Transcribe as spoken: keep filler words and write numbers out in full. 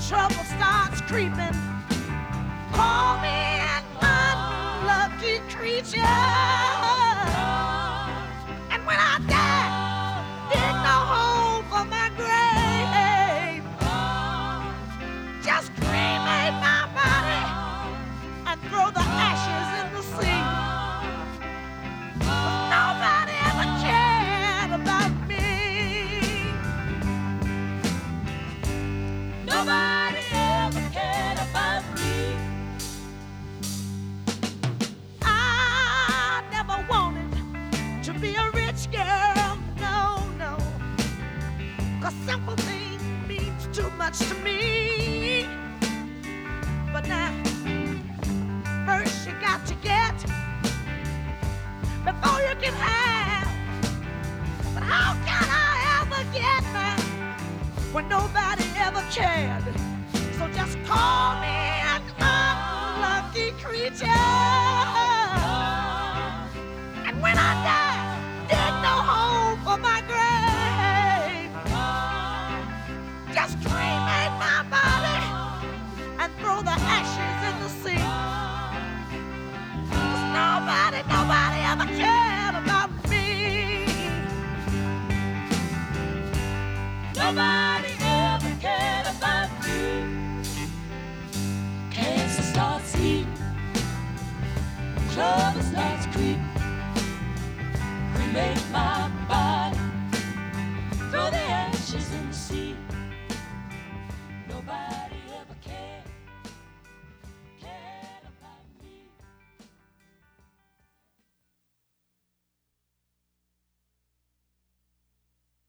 trouble starts creeping, call me an unlucky creature. And when I die, dig no hole for my grave. Just cremate my body and throw the ashes in the sea. 'Cause nobody ever cared about me. Nobody ever cared about me. I never wanted to be a rich girl, no, no. 'Cause simple things means too much to me. But now, first you got to get before you can have. But how can I ever get now when nobody ever cared? So just call me an unlucky creature. And when I die, dig no hole for my grave. Just cremate my body and throw the ashes in the sea. 'Cause nobody, nobody ever cared about me. Nobody ever cared about me. Cancer starts eating, trouble starts creeping. Cremate my body.